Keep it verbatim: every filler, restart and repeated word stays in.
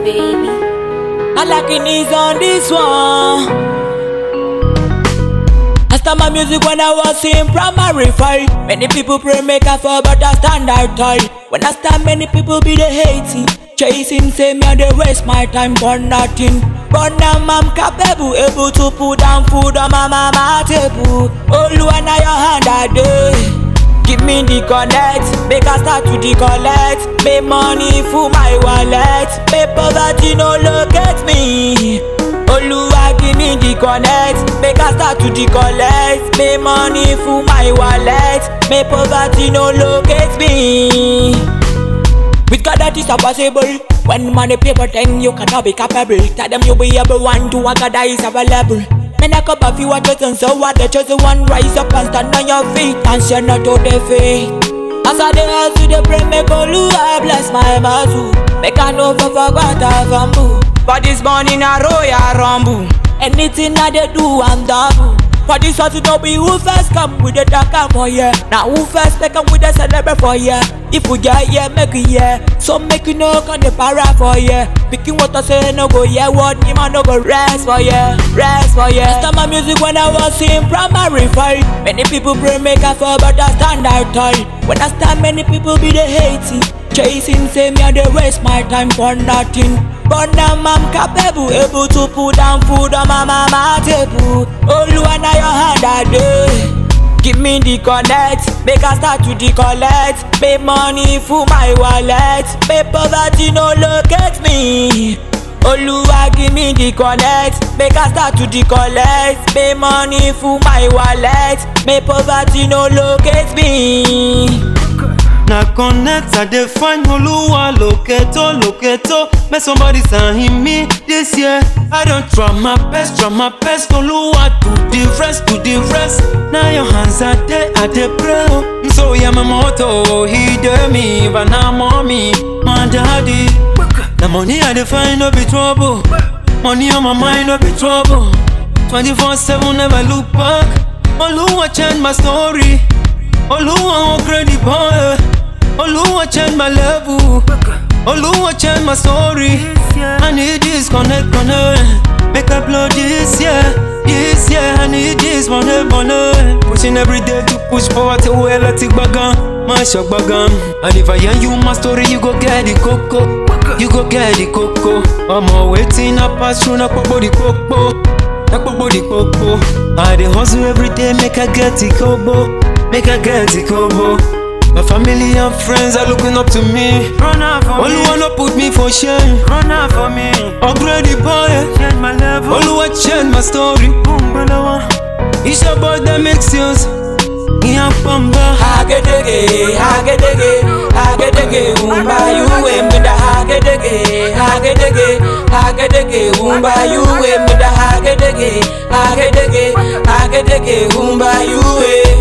baby. I like it is on this one. I start my music when I was in primary five. Many people pray make I fall, but I stand out tall. When I stand, many people be the hating, chasing, say me and they waste my time for nothing. But now I'm capable, able to put down food on my mama table. Oh, Lord, now your hand I do. Give me the connect, make I start to decollect. Make money for my wallet, make poverty no locate me. Oluwa give me the connect, make I start to decollect. Make money for my wallet, make poverty no locate me. With God that is impossible. When money paper then you cannot be capable. Tell them you be able one to a God that is available. Men a cup of you are chosen, so what the chosen one rise up and stand on your feet and share not to defeat. As I dey hustle, they pray make Oluwa bless my mazu. Make I know for forgot I fumble. For this morning I royal rumble. Anything I they do I'm double. For this one to know be who first come with the dark for yeah. Now who first they come with the celebrate for yeah. If we get yeah, make it yeah. So make you know can the para for yeah. Picking what I say no go yeah. What you man no go rest for yeah. Rest for yeah. I start my music when I was in primary five. Many people pray make I fall, but I stand out tall. When I stand, many people be the hating, chasing, say me and they waste my time for nothing. But now I'm capable, able to put down food on my mama table. Oh, Lord, now your hand I do. Give me the connect, make I start to decollect. Make money for my wallet, make poverty no locate me. Oluwa give me the connect, make I start to decollect. Make money for my wallet, make poverty no locate me. Na connect I dey find Oluwa locato, locato. Make somebody sign me this year. I don't try my best, try my best. Oluwa do the rest, do the rest. Now your hands are there, I dey pray. So yeah, my motto, he dey me, but now mommy, my daddy. The money I dey find no be trouble. Money on my mind no be trouble. twenty-four seven never look back. Oluwa change my story. Oluwa upgrade the boy. Oluwa change my level. Oluwa change my story. I need this connect, connect. Make I blow this year, this year. I need this money, money. Pushing every day to push forward to where I take bagan, my shock bagan. And if I hear you my story, you go get the coco. You go get the coco. I'm all waiting, I pass through na popo the coco. Na popo the coco. I dey hustle every day, make I get the kobo. Make I get the kobo. My family and friends are looking up to me. Run out for Oluwa me. Oluwa no put me for shame. Run out for me. Upgrade the boy. Change my level. Oluwa change my story. Boom, balawa. It's about that makes sense. Yeah, pamba. Hagedege, hagedege, hagedege, umba you me da hagedege, hagedege, hagedege, umba you me da hagedege, hagedege, hagedege, umba you.